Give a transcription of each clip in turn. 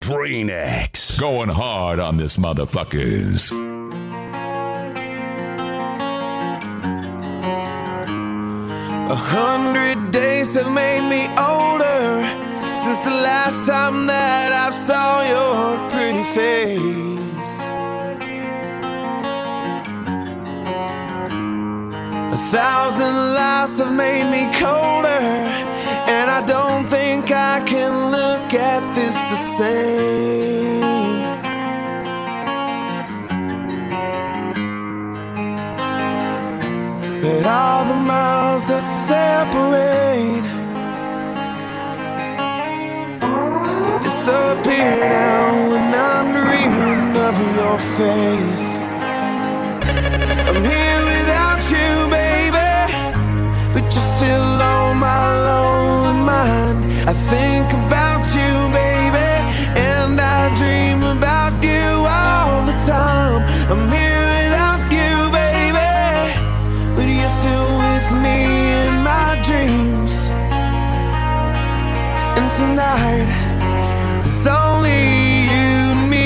Drain-X. Going hard on this motherfuckers. 100 days have made me older since the last time that I saw your pretty face. 1,000 lives have made me colder, and I don't think I can look at this the same. But all the miles that separate disappear now when I'm dreaming of your face. I'm here without you, baby, but you're still on my lonely mind. I think about you, baby, and I dream about you all the time. I'm here without you, baby, but you're still with me in my dreams. And tonight, it's only you and me.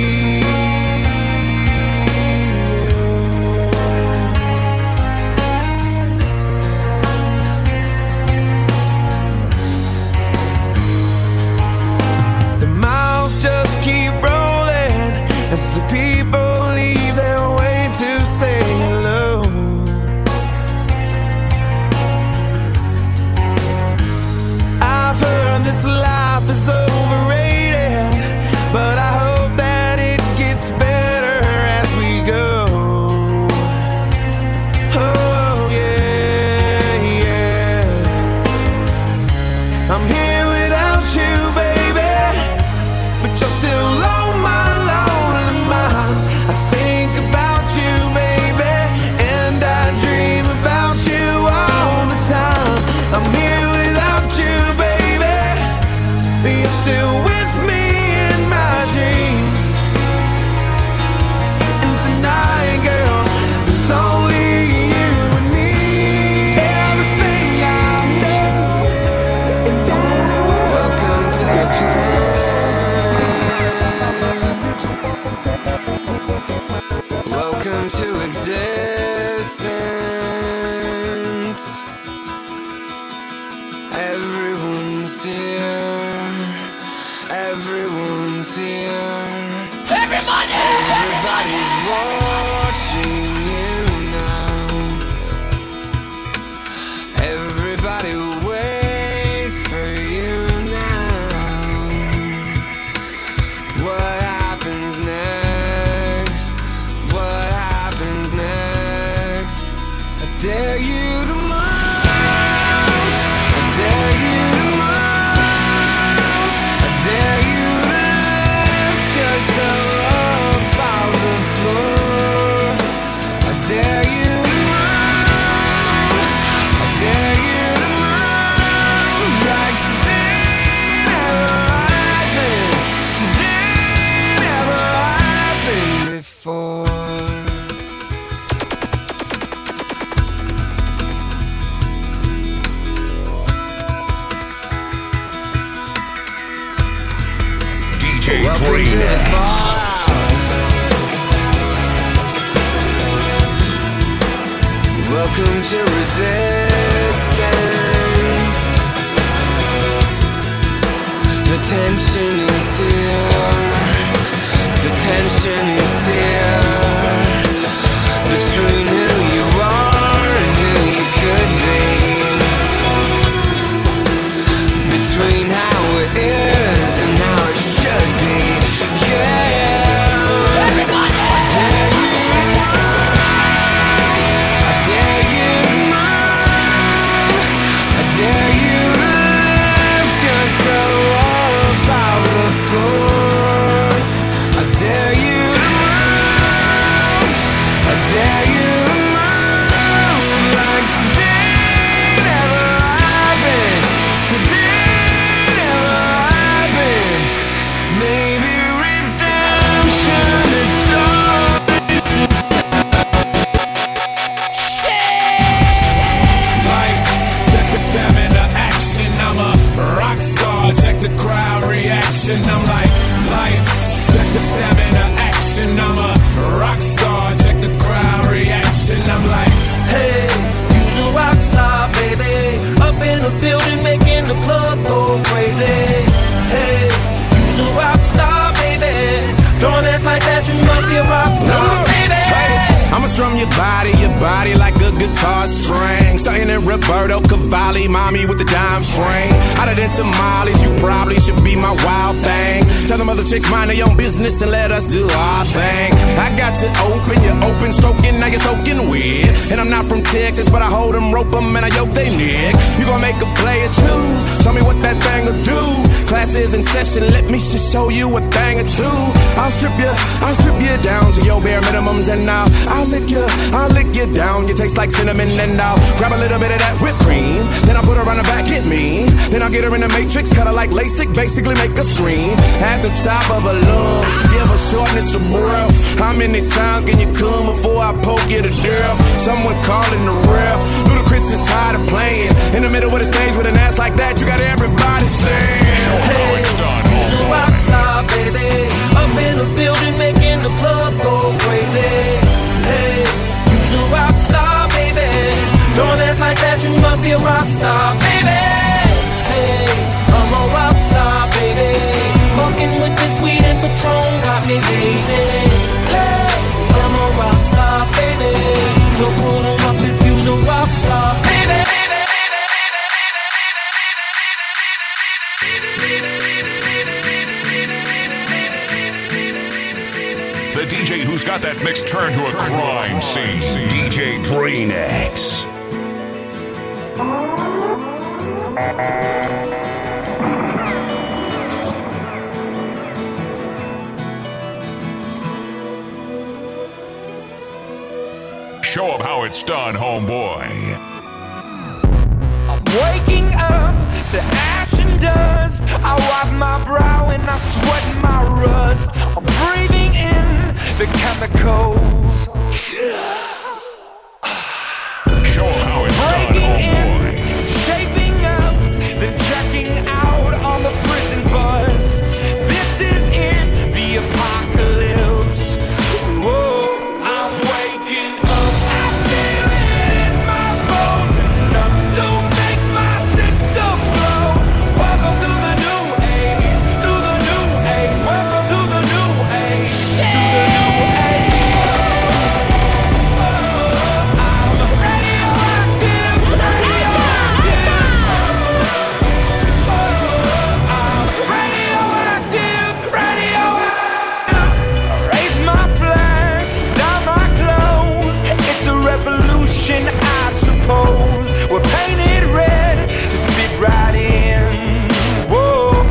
The miles just keep rolling as the people leave their way to say hello. I've heard this life is overrated, but I hope that it gets better as we go. Oh yeah, yeah. I'm here without you, baby, but you're still on my lonely mind. I think about you, baby, and I dream about you all the time. I'm here without you, baby, but you're still with me in my dreams. And tonight, girl, there's only you and me. Everything I know. Welcome to the planet. Welcome to existence. Everyone's here. Everyone's here. Everybody's watching you now. Everybody waits for you now. What happens next? What happens next? I dare you to move. I dare you to move. I dare you to lift yourself up off the floor. I dare you to move. I dare you to move like today never happened. Today never happened before. DJ Welcome to the Drain-X. fallout. Welcome to resistance. The tension is here. The tension is here. Between who you are and who you could be. Between how it is and how it should be. Yeah. Everybody! I dare you to move. I dare you to move. I dare you to lift yourself up out of the floor. the stamina action. I'm a rock star, check the crowd reaction. I'm like, hey, you's a rock star, baby. Up in the building, making the club go crazy. Hey, you's a rock star, baby. Don't ask like that, you must be a rock star, baby. I'ma strum your body like a guitar string. Starting in Roberto Cavalli, mommy with the dime frame. Hotter than tamales, you probably should be my wild thing. Tell them other chicks mind their own business and let us do our thing. I got to open, you're open, stroking, now you're soaking wet. And I'm not from Texas, but I hold them, rope them, and I yoke they neck. You gon' make a player choose, tell me what that thing will do. Class is in session, let me just show you a thing or two. I'll strip you down to your bare minimums, and I'll lick you down. You taste like cinnamon, and I'll grab a little bit of that whipped cream. Then I'll put her on her back, hit me. Then I'll get her in the matrix, cut her like LASIK, basically make her scream. At the top of her lungs, give her shortness of breath. How many times can you come before I poke you to death? Someone calling the ref. Ludacris is tired of playing in the middle of the stage with an ass like that. You got everybody saying, show how it's done, you's a rock star, baby. Up in the building, making the club go crazy. Hey, you's a rock star, baby. Don't ask like that, you must be a rock star, baby. Say, I'm a rock star, baby. Fucking with the sweet and Patron got me lazy. Hey, I'm a rock star, baby. So pull 'em up if you's a rock star, baby. The DJ who's got that mix turned to a crime scene. DJ Drain-X. Show 'em how it's done, homeboy. I'm waking up to ash and dust. I wipe my brow and I sweat my rust. I'm breathing in the chemicals. Show 'em how it's done, homeboy. Shaping up, then checking out on the prison bus. This is in the apocalypse. Whoa, I'm waking up. I feel it in my bones. Enough to make my system blow. Welcome to the new age. To the new age. Welcome to the new age. To the new age. I suppose we're painted red to fit right in. Whoa,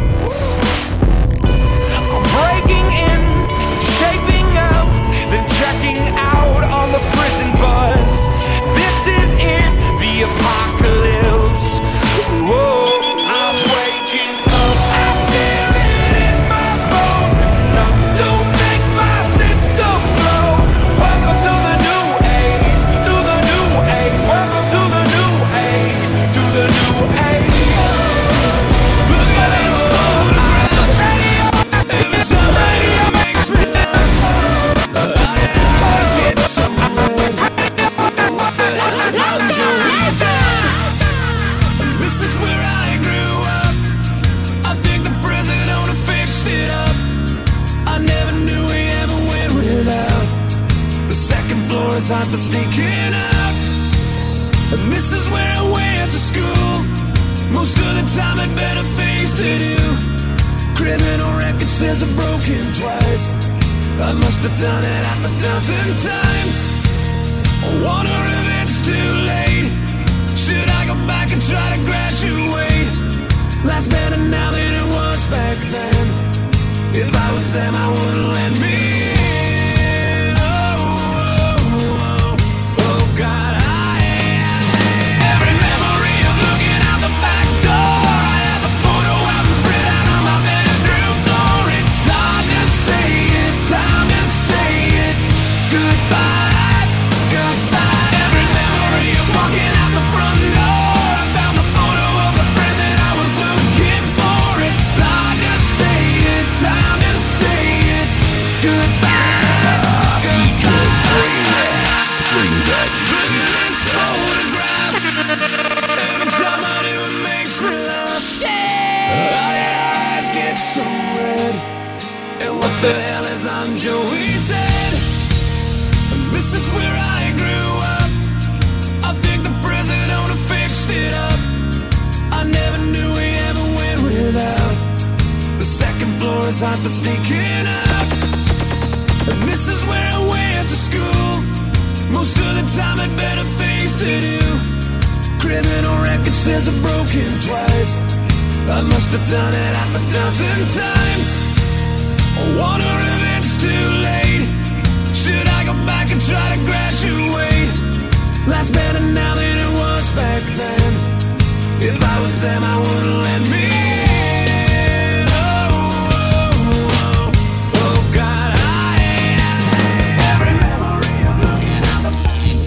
I'm breaking in, shaping up, then checking out on the prison bus. This is in the apocalypse. Whoa, I'm waking up. I feel it in my bones. Enough to make my system blow. Welcome to the new age. Welcome to the new age, to the new age. Look at this photograph. Even somebody makes me laugh. Let's get somewhere. This is where I grew up. I think the president owner fixed it up. I never knew he ever went without. The second floor is hot for sneaking up. And this is where I went to school. Most of the time had better things to do. Criminal record says I've broken twice. I must have done it half a dozen times. I wonder if it's too late. Should I go back and try to graduate? Life's better now than it was back then. If I was them, I wouldn't let me in. Oh God. Every memory of looking out the back door. I have a photo album spread out on my bedroom floor. It's hard to say it, time to say it. Goodbye, goodbye. Every memory of walking out the front door. I found the photo of the friend that I was looking for. It's hard to say it, time to say it. the hell is on Joey said? This is where I grew up. I think the president owner fixed it up. I never knew we ever went without. The second floor is hot for sneaking up. And this is where I went to school. Most of the time had better things to do. Criminal record says I've broken twice. I must have done it half a dozen times. I wonder if it's too late. Should I go back and try to graduate? Life's better now than it was back then. If I was them, I wouldn't let me in. Oh, oh, oh, oh God, I am every memory of looking at the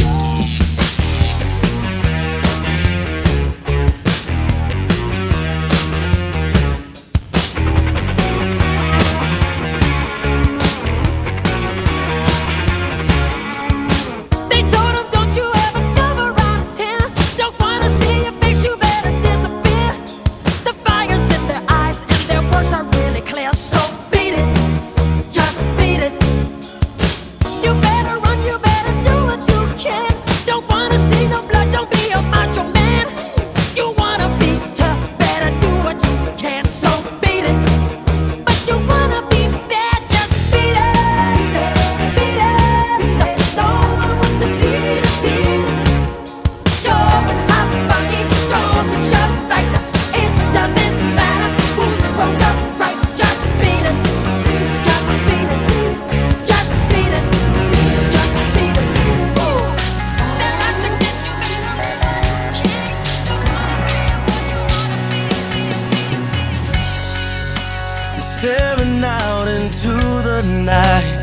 staring out into the night,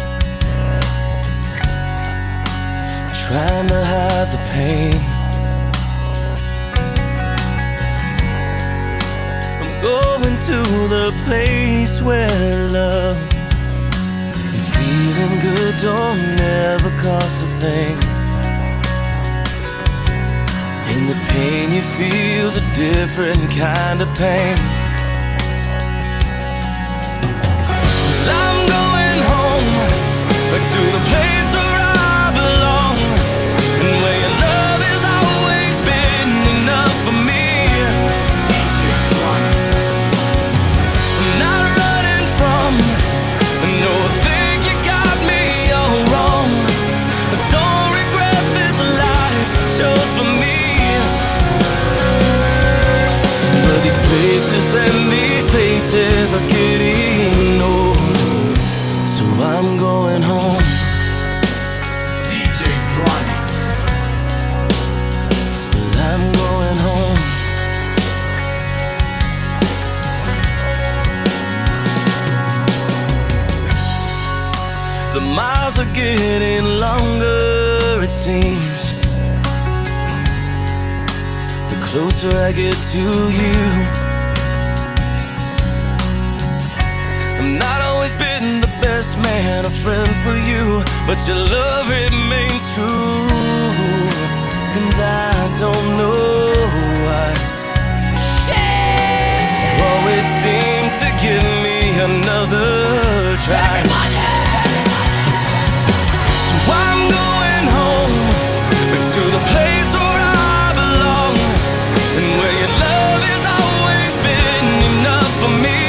trying to hide the pain. I'm going to the place where love and feeling good don't never cost a thing. And the pain you feel's a different kind of pain. To the place where I belong, and where your love has always been enough for me. I'm not running from, no, I think you got me all wrong. I don't regret this life I chose for me. But these places and these places are getting old, so I'm going home. The miles are getting longer, it seems. The closer I get to you. I've not always been the best man, a friend for you, but your love remains true. And I don't know why you always seem to give me another try. I'm going home, to the place where I belong, and where your love has always been enough for me.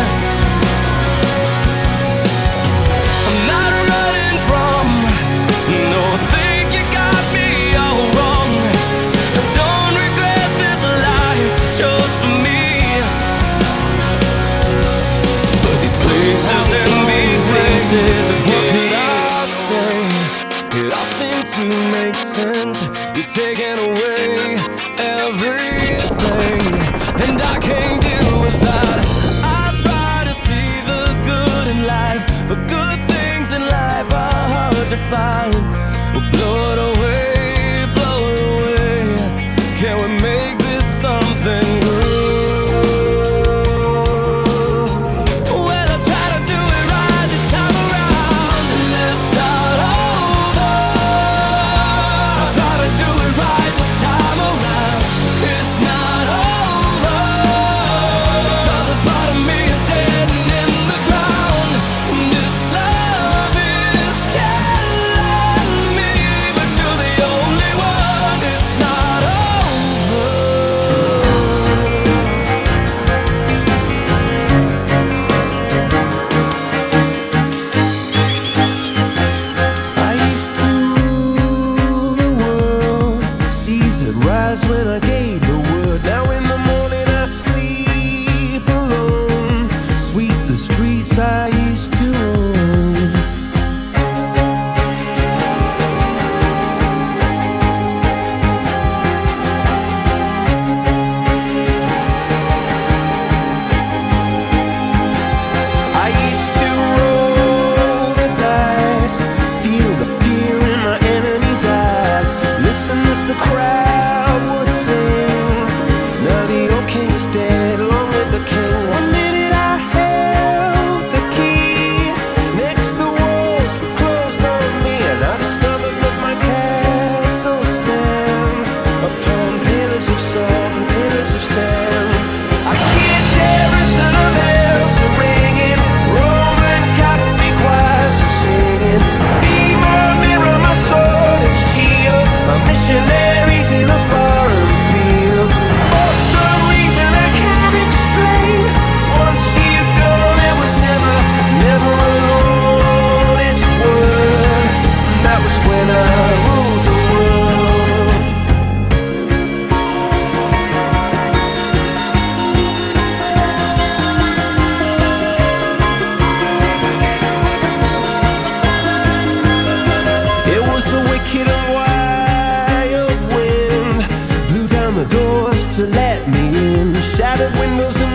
I'm not running from, no, I think you got me all wrong. I don't regret this life I chose for me. But these places and these places are getting it all seems to make sense. You're taking away everything, and I can't deal with that. I try to see the good in life, but good things in life are hard to find. Well, blow it away, blow it away. Can we make this something good?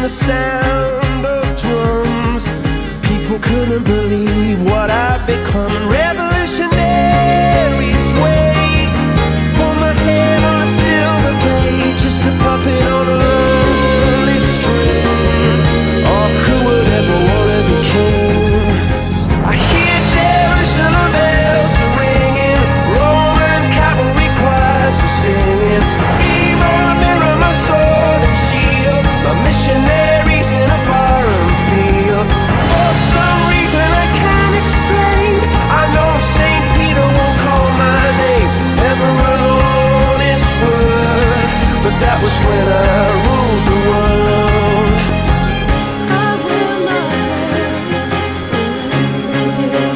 and the sound of drums. People couldn't believe what I'd become. And revolutionaries wait for my head on a silver blade, just a puppet on a lonely string. Oh, who would ever want to be king? I hear Jerusalem bells are ringing, Roman cavalry choirs are singing. Be my mirror, my sword and shield, my missionaries in a foreign field. For some reason I can't explain, I know St. Peter won't call my name ever alone this word, but that was when I ruled the world. I will not break the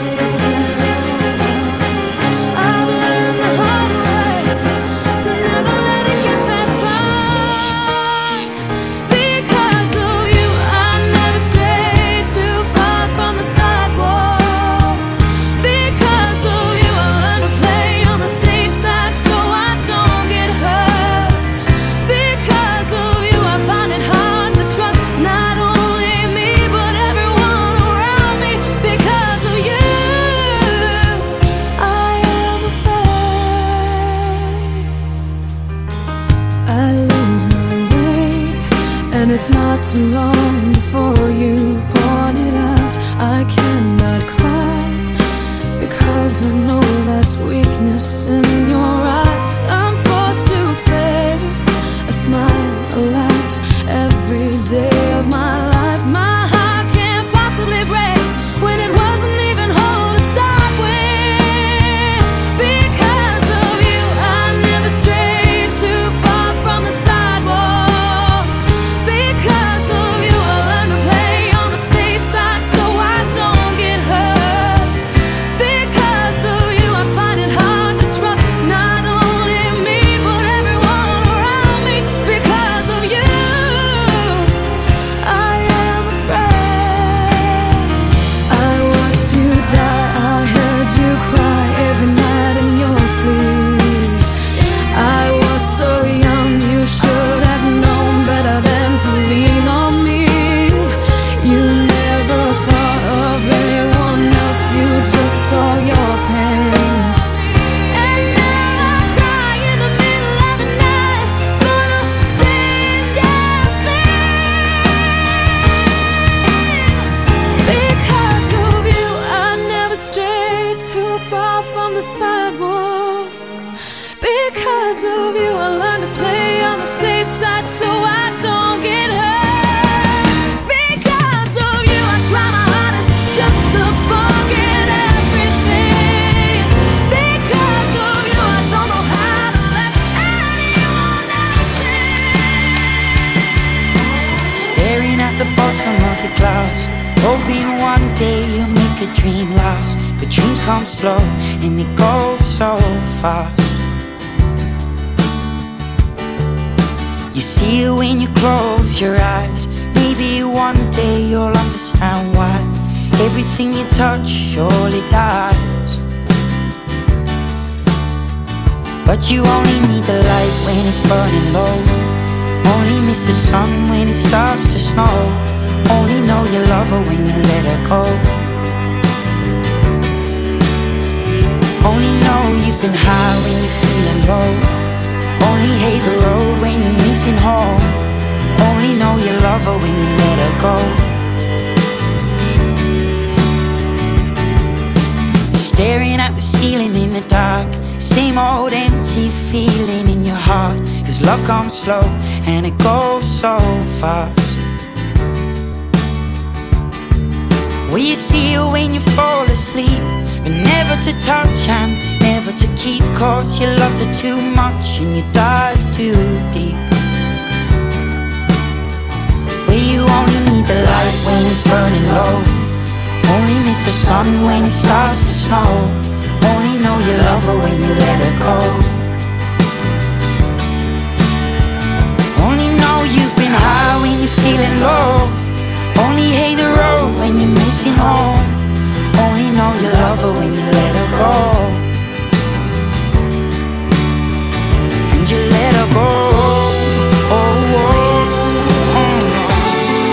I've learned the hard way to never let it get that far. Because of you, I never strayed too far from the sidewalk. Because of you, I learned to play on the safe side so I don't get hurt. Because of you, I find it hard to trust not only me but everyone around me. Because of you, I am afraid I lose my way, and it's not too long before you point it out. I cannot cry because I know that's weakness in your eyes. I'm forced to fake a smile, a laugh every day of my life. My heart can't possibly break when it wasn't even whole to start with. Because of you, I never strayed too far from the sidewalk. Because of you, I learned to play on the safe side so I don't get hurt. Because of you, I find it hard to trust not only me but everyone around me. Because of you, I am afraid. I watched you die, I heard you cry every night in your sleep. I was so young, you should have known better than to lean on me. You never thought of anyone else, you just saw your pain. And now I cry in the middle of the night, gonna sing your thing. Because of you, I never strayed too far from the sidewalk. Because of you, I learned to play on the safe side so I don't get hurt. Because of you, I try my hardest just to forget everything. Because of you, I don't know how to let anyone else in. Staring at the bottom of your glass, hoping one day you'll make a dream last. But dreams come slow and they go so fast. You see it when you close your eyes. Maybe one day you'll understand why everything you touch surely dies. But you only need the light when it's burning low. Only miss the sun when it starts to snow. Only know you love her when you let her go. Only know you've been high when you're feeling low. Only hate the road when you're missing home. Only know you love her when you let her go. Staring at the ceiling in the dark, same old empty feeling in your heart. 'Cause love comes slow and it goes so fast. Will you see her when you fall asleep? But never to touch and never to keep, 'cause you loved her too much and you dive too deep. Will you only need the light when it's burning low? Only miss the sun when it starts to snow. Only know you love her when you let her go. Only know you've been high when you're feeling low. Only hate the road when you're missing home. Only know you love her when you let her go. And you let her go. Oh, oh, oh.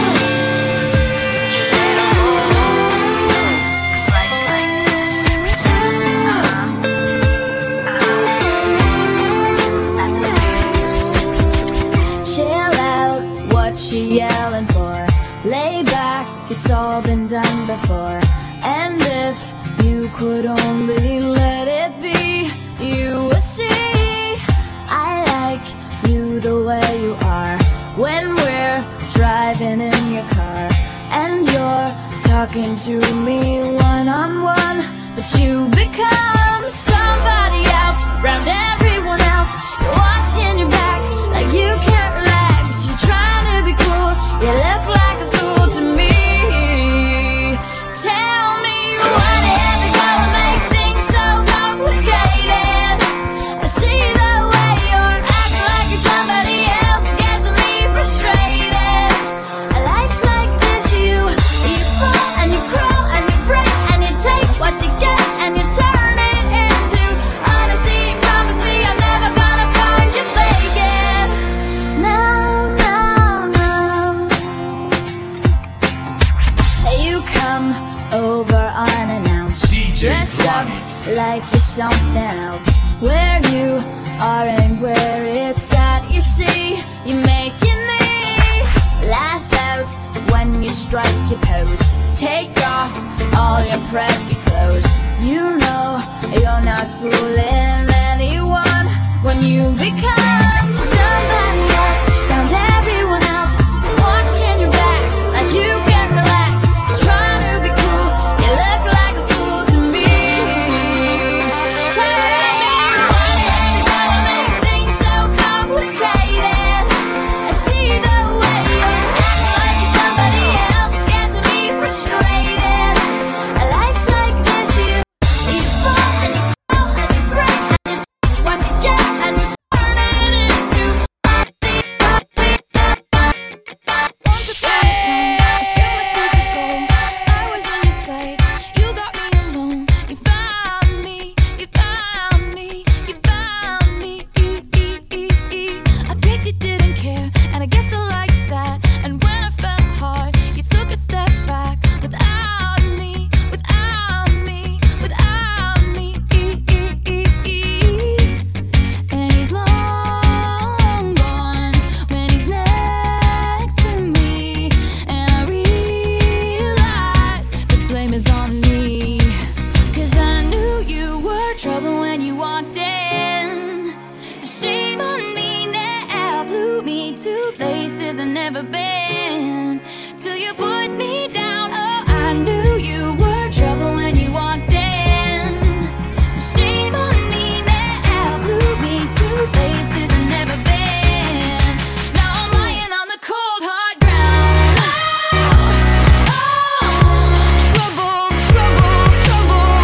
could only let it be, you would see I like you the way you are. When we're driving in your car and you're talking to me one-on-one, but you become somebody else around everyone else. You're watching your back like you can't relax. You're trying to be cool, you look like a fool to me. Tell me what is it gonna make things so complicated? I see the way you're acting like you're somebody else gets me frustrated. Life's like this, you fall and you crawl and you break and you take what you get and you turn it into honesty. Promise me I'm never gonna find you faking. No, no, no. You come over unannounced, dressed up like you're something else. Where you are and where it's at, you see, you make your knee laugh out when you strike your pose. Take off all your preppy clothes. You know you're not fooling anyone when you become somebody else. Found everyone else watching your back like you can't relax. You're trying to be cool, you look like a fool to me. Tell me what is it gonna make things so complicated? I see the way you're acting like you're somebody else gets me frustrated. Life's like this, you fall and you crawl and you break and you take what you get and you turn it into honesty. Once upon a time, a few mistakes ago, I was in your sights. You got me alone. You found me. You found me. You found me. I guess you didn't care, and I guess I liked that. And when I fell hard, you took a step back. Without me, without me, without me. And he's long gone when he's next to me. And I realize the blame is on me. 'Cause I knew you were trouble when you walked in. So shame on me now. Flew me to places I've never been. Till you put me down. Oh, I knew you were trouble when you walked in. So shame on me now. Flew me to places I've never been. Now I'm lying on the cold hard ground. Trouble, trouble, trouble.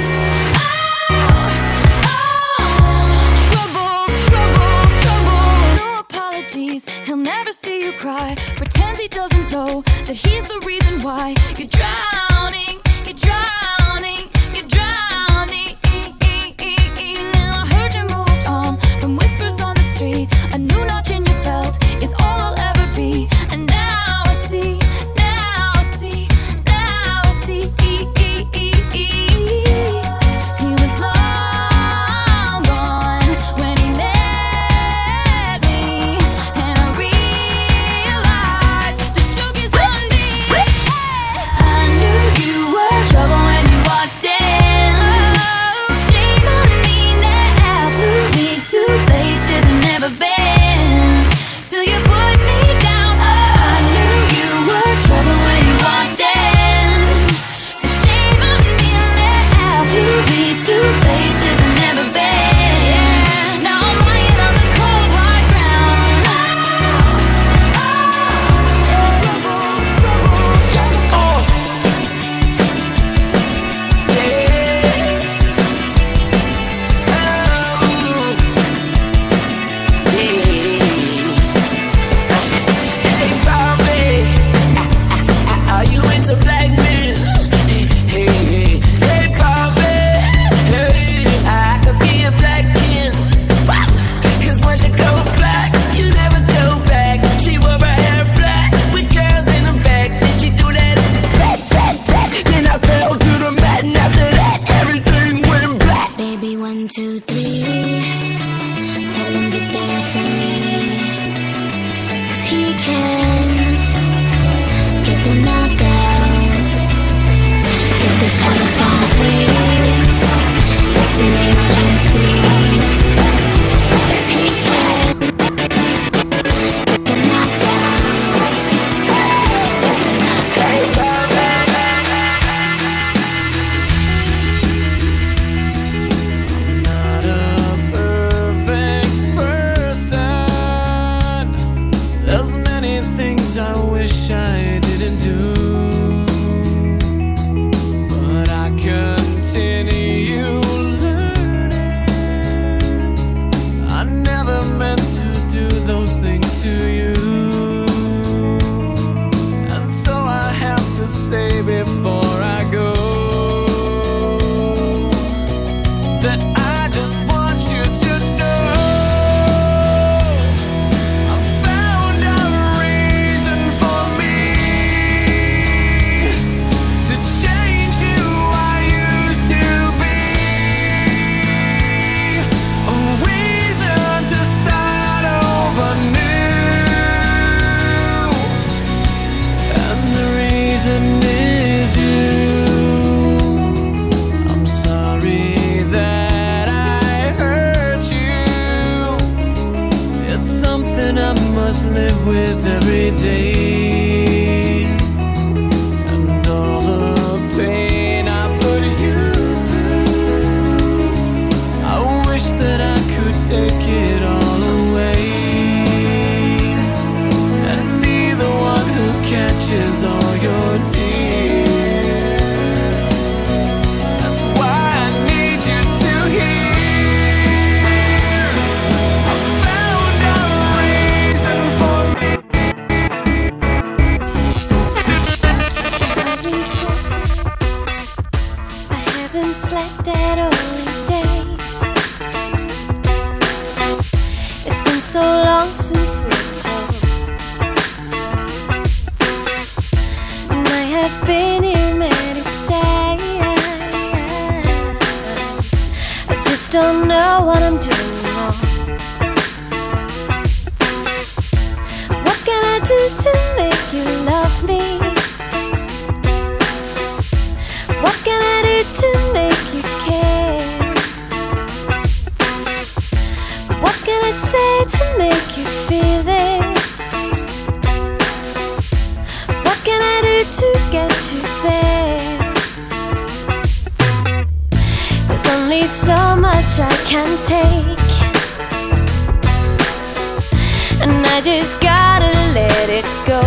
Trouble, trouble, trouble. No apologies, he'll never see you cry. Pretends he doesn't know that he's the reason why slept at early days. It's been so long since we talked, and I have been here many days. I just don't know what I'm doing wrong. What can I do to make you love me? What can I do to make you care? What can I say to make you feel this? What can I do to get you there? There's only so much I can take, and I just gotta let it go.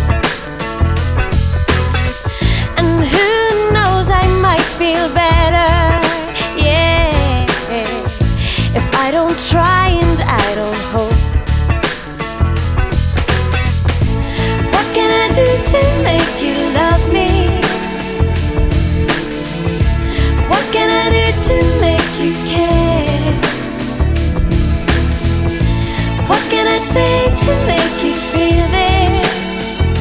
And who knows, I might feel better, yeah, if I don't try and I don't hope. What can I do to make you love me? What can I do to make you care? What can I say to make you feel this?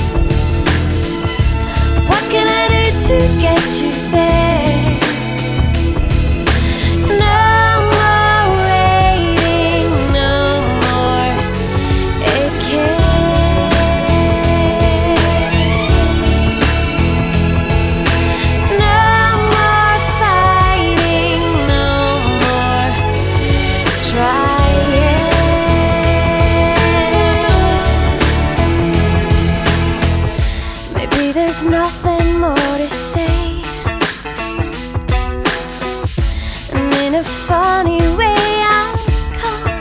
What can I do to get you there? No more waiting, no more aching. No more fighting, no more trying. Maybe there's nothing more to say, and in a funny way I'll come,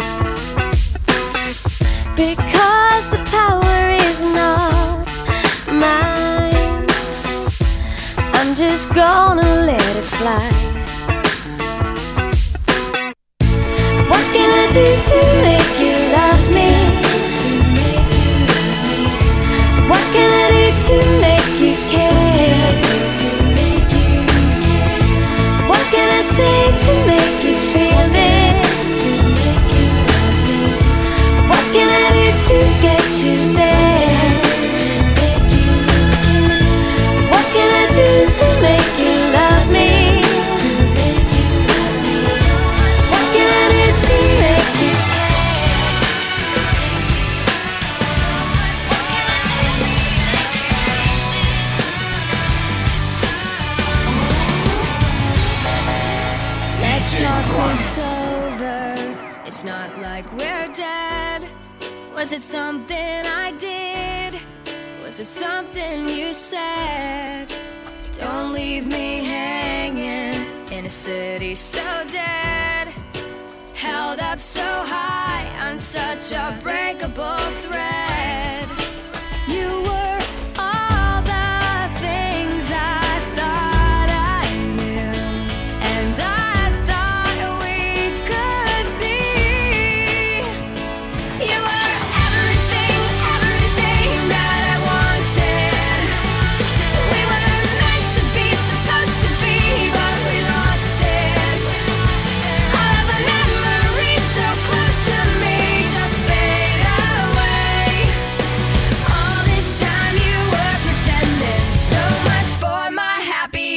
because the power is not mine. I'm just gonna let it fly. What can I do to make you love me? What can I do to make you care? What can I say to make you feel this? What can I do to get you there? What can I do to make you love me? What can I do to make you Let's talk this over. It's not like we're dead. Was it something I did? Was it something you said? Don't leave me hanging in a city so dead, held up so high on such a breakable thread. You were all the things I thought I knew, and I thought we could be. You were everything, everything that I wanted. We were meant to be, supposed to be, but we lost it. All of the memories so close to me just fade away. All this time you were pretending, so much for my happy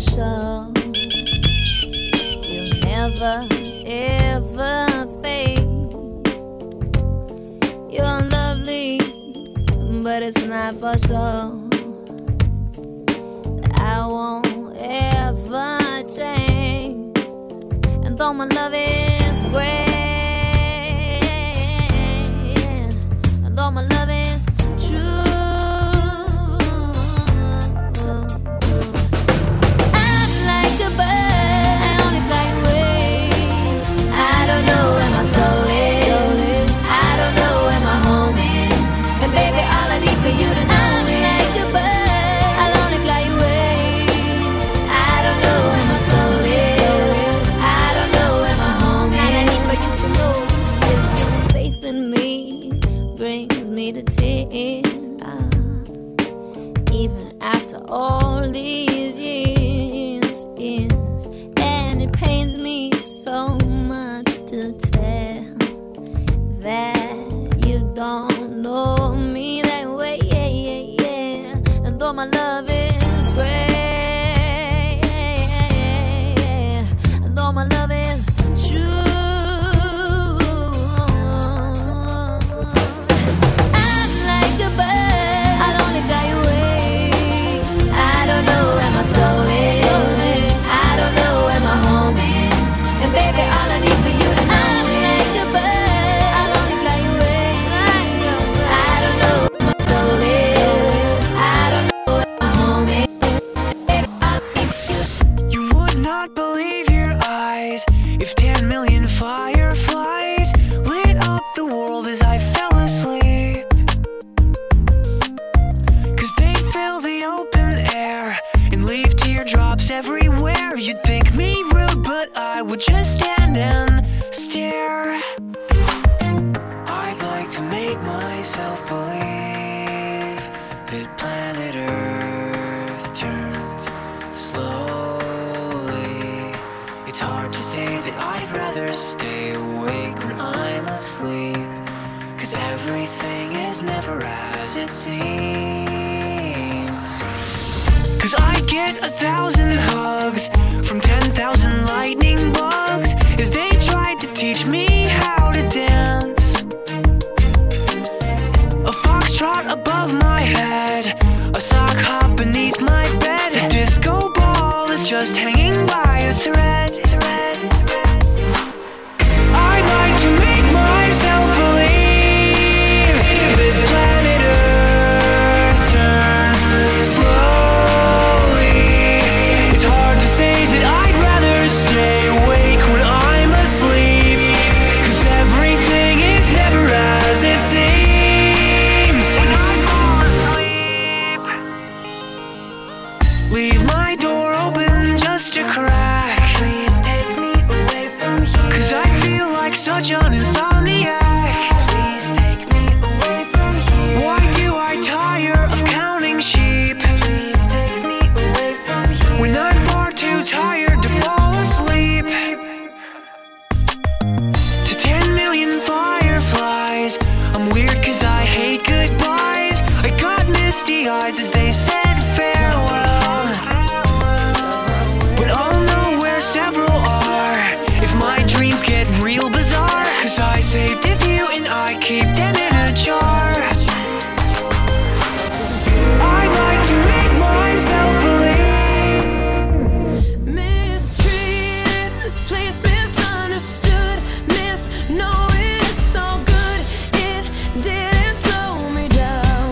sure. You'll never, ever fade. You're lovely, but it's not for sure. I won't ever change. And though my love is great, and though my love is true, I'm like a bird, I only fly away. I don't know where my soul is, I don't know where my home is. And baby, all I need for you to know, I'm like a bird, I'll only fly away. I don't know where my soul is, I don't know where my home is. And I need for you to know is your faith in me brings me to tears. Even after all these years, and it pains me so much to tell that you don't know me that way, and though my love is great, and though my love is true, I'm like a bird, I'll only fly away. I don't know where my soul is, I don't know where my home is. And baby, all I need for you to know, I'm like a bird, I'll only fly away. I don't know where my soul is, I don't know where my home is. Baby, all I need for you. You would not believe your eyes if 10 million fireflies lit up the world as I fell asleep. 'Cause they fill the open air and leave teardrops everywhere. You'd think me rude, but I would just stand and stare. I'd like to make myself believe that planet Earth turns slowly. It's hard to say that I'd rather stay awake when I'm asleep, 'cause everything is never as it seems. 'Cause I get 1,000 hugs from 10,000 lightning bugs as they tried to teach me how to dance. A foxtrot above my head, a sock hop beneath my bed. A disco ball is just hanging by a thread. I'd like to make myself believe that planet Earth turns slowly. It's hard to say that I'd rather stay awake when I'm asleep, 'cause everything is never as it seems. When I'm asleep, leave my door open just a crack. Please take me away from here, 'cause I feel like such an insomniac. Please take me away from here. Why do I tire of counting sheep? Please take me away from here, when I'm far too tired to fall asleep. To 10 million fireflies, I'm weird 'cause I hate goodbyes. I got misty eyes as they said farewell, but I'll know where several are if my dreams get real bizarre, 'cause I saved a few and I keep them in a jar. I'd like to make myself believe. Mistreated, misplaced, misunderstood, misknown it's so good it didn't slow me down.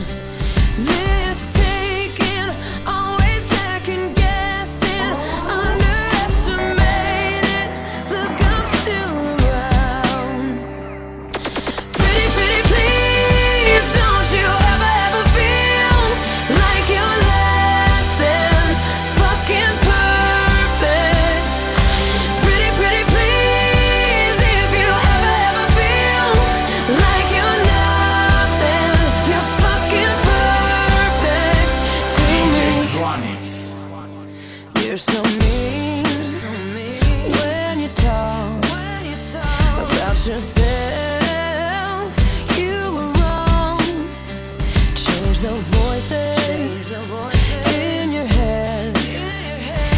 Mistaken, always second guessing, underestimated. Look, I'm still around. Pretty, pretty, please, don't you ever feel like you're less than fucking perfect. Pretty, pretty, please, if you ever feel like you're nothing, you're fucking perfect to me. You're so mean when you talk about yourself. You were wrong. Change the voices in your head.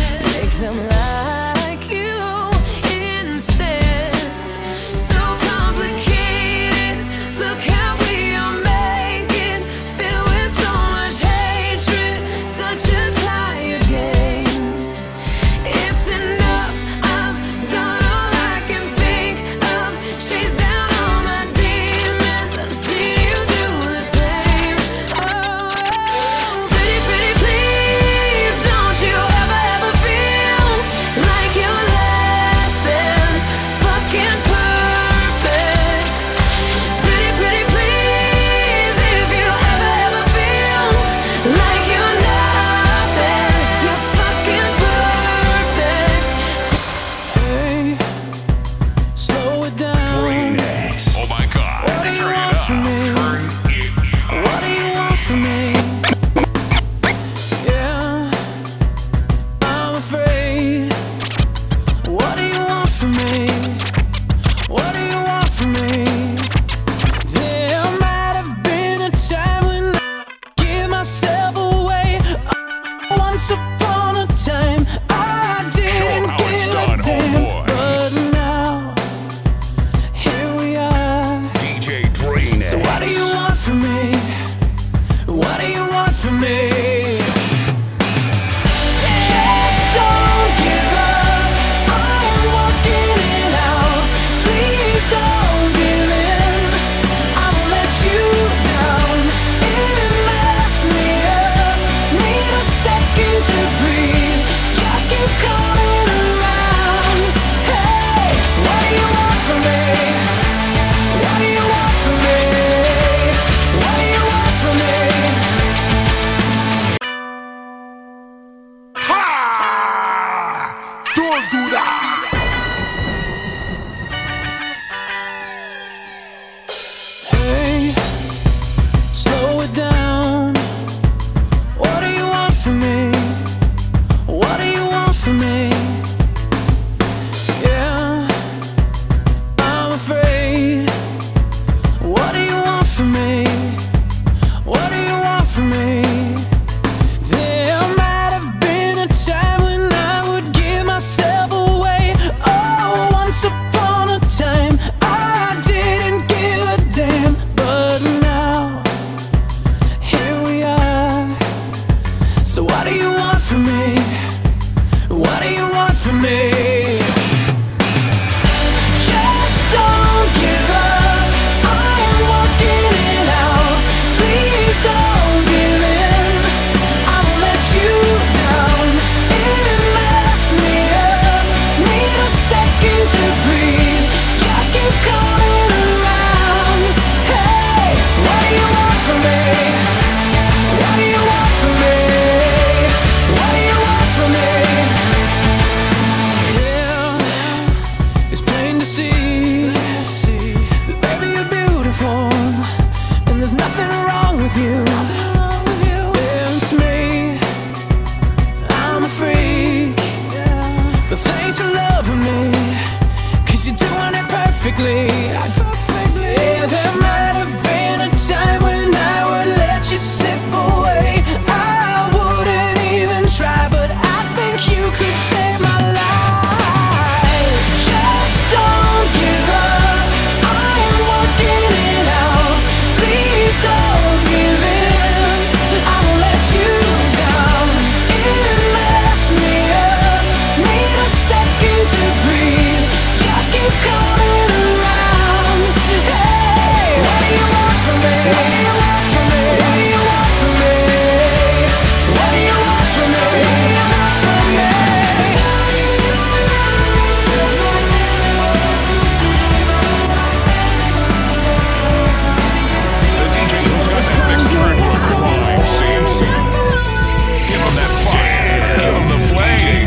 perfectly. Yeah, there might have been a time when I would let you slip away. I wouldn't even try, but I think you could save my life. Just don't give up, I am working it out. Please don't give in, I won't let you down. It messed me up, need a second to breathe. Just keep coming around. Hey, what do you want from me? What do you want from me? What do you want from me? What do you want from me? What do you want from me? The DJ who's got that mix turned to a crime scene. Give him that fire. Give him the flame.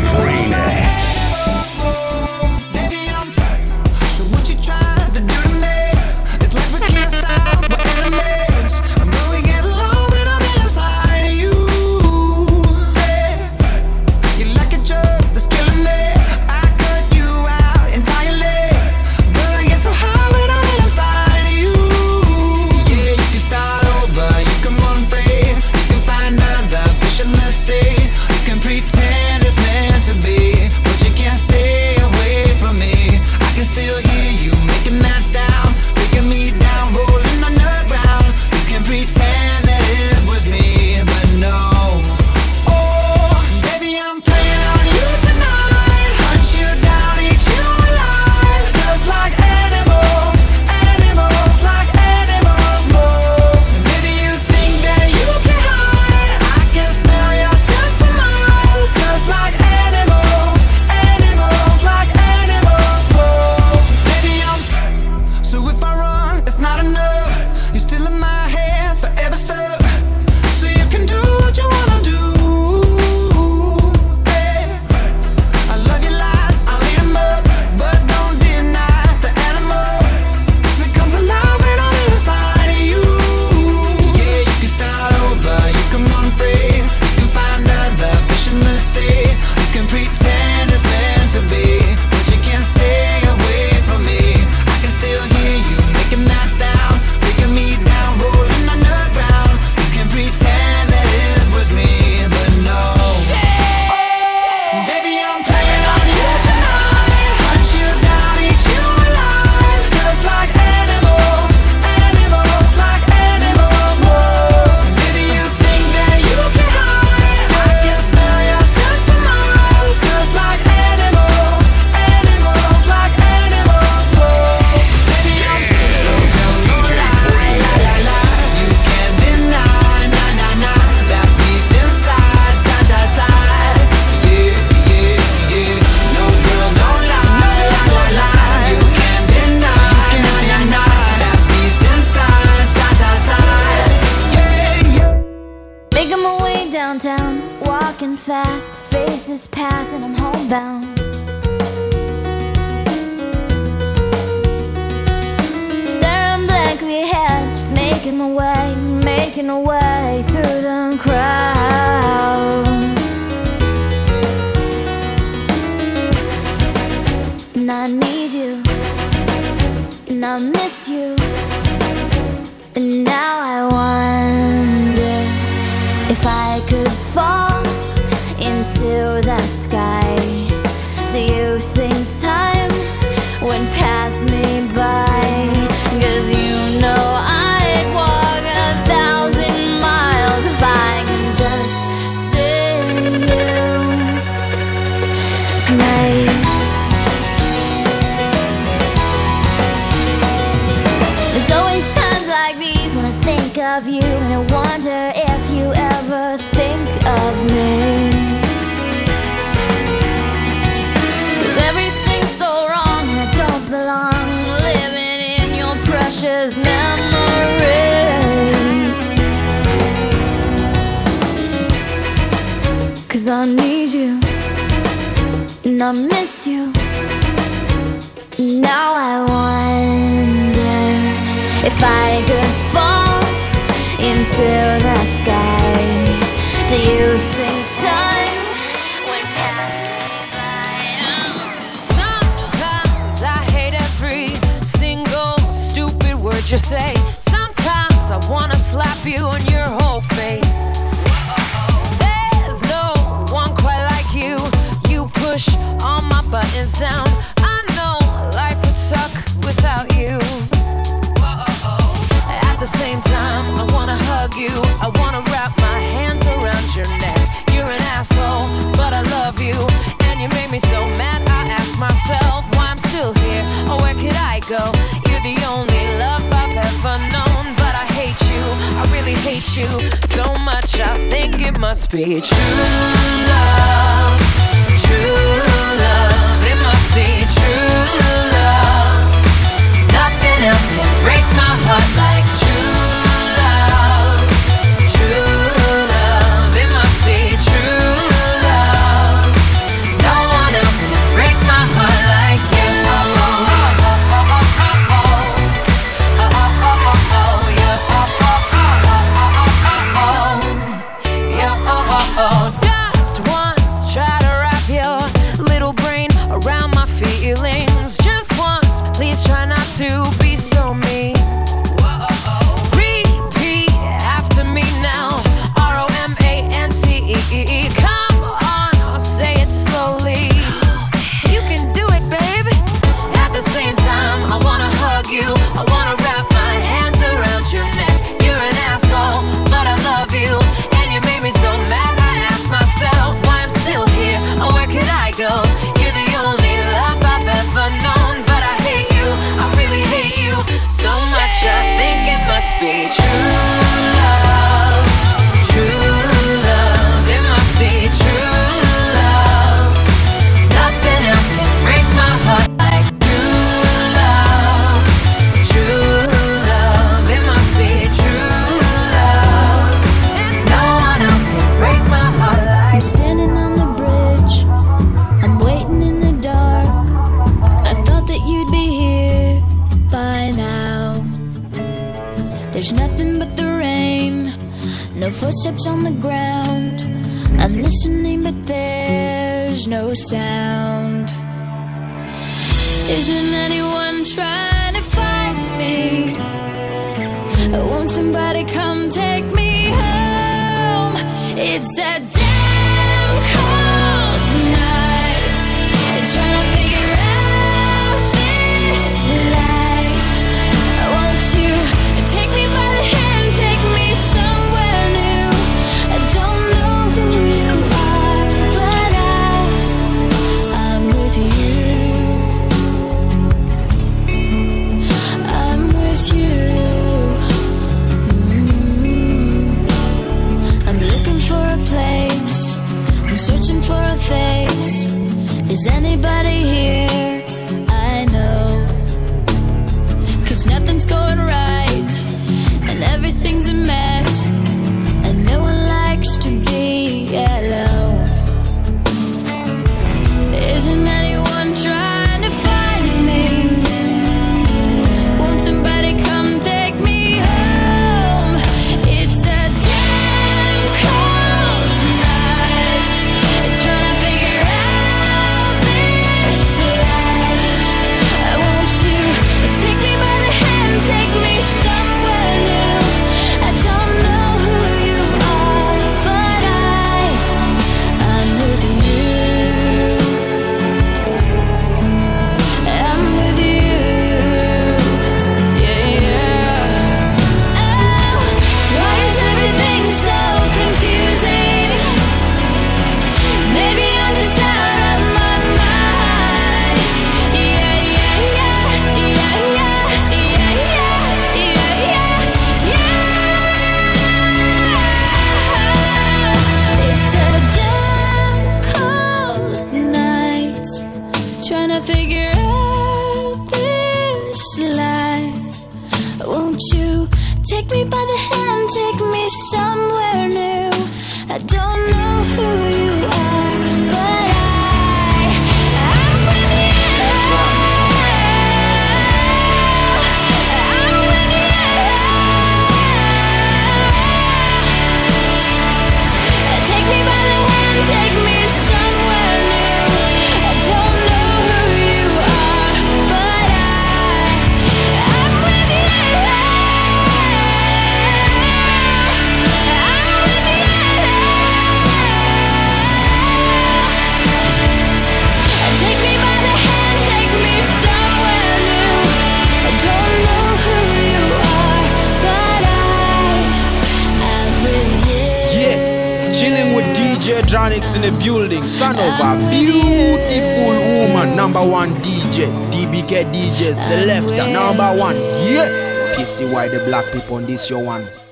Baby, I'm so what you trying to do to me? It's like we can't stop, we're enemies. I know we get along when I'm inside of you. Hey, you're like a drug that's killing me. I cut you out entirely, but I get so high when I'm inside of you. Yeah, you can start over, you can run free, you can find other fish in the sea. You can pretend it's meant to be, but you can't stay away from me. I can still hear you making that sound, taking me down, rolling on the ground. You can pretend that it was me, but no. Oh, baby, I'm playing on you tonight. Hunt you down, eat you alive. Just like animals, animals, like animals most. Maybe you think that you can hide, I can smell yourself for miles. Just like animals, animals, like animals most. Baby, I'm so if I run, it's not enough. You're still in my head, forever stuck. So you can do what you wanna do. Hey, I love your lies, I'll eat 'em up, but don't deny the animal that comes alive when I'm inside of you. Yeah, you can start over, you can run free, you can find other fish in the sea. You can pretend it's meant to be, but you can't stay away from me. I can still hear you making that sound, taking me down, rolling on the ground. You can pretend that it was me, but no. Baby, I'm playing on you tonight. Hunt you down, eat you alive. Just like animals, animals, like animals most. Maybe you think that you can hide, I can smell yourself for miles. Just like animals, animals, like animals most. Baby, I'm no lie, la la la. You can't deny, na na na, that beast inside, side side side. Yeah, yeah, yeah. No girl, no lie, la la la. You can't deny, na na na, that beast inside, side side side. Yeah, yeah. Making my way downtown, walking fast, faces pass and I'm homebound. Staring blankly ahead, just making my way through the crowd. And I need you, and I miss you, and now I wonder if I could fall into the sky. Do you think time would pass me by? 'Cause you know I'd walk 1,000 miles if I could just see you tonight. There's always times like these when I think of you, and I wonder if you ever think of me. 'Cause everything's so wrong and I don't belong, living in your precious memory. Cause I need you, and I miss you. Now I wonder if I could fall into the sky. Do you think time would pass me by? Sometimes I hate every you say? Sometimes I wanna slap you on your whole face. There's no one quite like you. You push all my buttons down. I know life would suck without you. At the same time, I wanna hug you. I wanna wrap my hands around your neck. You're an asshole, but I love you. And you made me so mad, I ask myself why I'm still here, or where could I go? You're the only love I've ever known, but I hate you, I really hate you so much. I think it must be true love, it must be true love. Nothing else can break my heart like true love, it must be true love. No one else can break my heart like you. Just once, try to wrap your little brain around my feelings. Just once, please try not to be so mean. Repeat after me now. ROMANCE. Come on, I'll say it slowly. You can do it, babe. At the same time, I wanna hug you. I wanna wrap my hands around your neck. You're an asshole, but I love you. And you made me so mad, I ask myself why I'm still here, or where could I go? You're the only love I've ever known, but I hate you, I really hate you so much. I think it must be true love, it must be true love. Nothing else can break my heart like true love, it must be true love. No one else can break my heart like. I'm standing on the bridge, I'm waiting in the dark. I thought that you'd be here by now. There's nothing but the rain, no footsteps on the ground. I'm listening but there's no sound. Isn't anyone trying to find me? Won't somebody come take me home? It's that damn cold night, trying to figure out this life. Won't you take me by the hand, take me somewhere new? I don't know who you are, but I'm with you. I'm with you. I'm looking for a place, I'm searching for a face. Is anybody here? I know, 'cause nothing's going right and everything's a mess, and no one likes to be alone. Isn't anyone trying to find me? Won't somebody come take me home? It's a damn cold night, trying to figure out this life. Won't you take me by the hand, take me somewhere new? I don't know who you are, but I'm with you. I'm with you. Yeah, yeah. Oh, why is everything so confusing? Maybe I'm just out of my mind. Yeah, yeah, yeah, yeah, yeah, yeah, yeah, yeah, yeah. It's a damn cold night, trying to figure out this life. Won't you take me by the hand, take me somewhere new? I don't know who you are, but I'm with you. I'm with you. Take me by the hand, take me somewhere new. I don't know who you are, but I'm with you. Technotronics in the building. Son of a beautiful woman. Number one DJ, DBK DJ, selector. Number one, yeah. PCY the black people on this your one.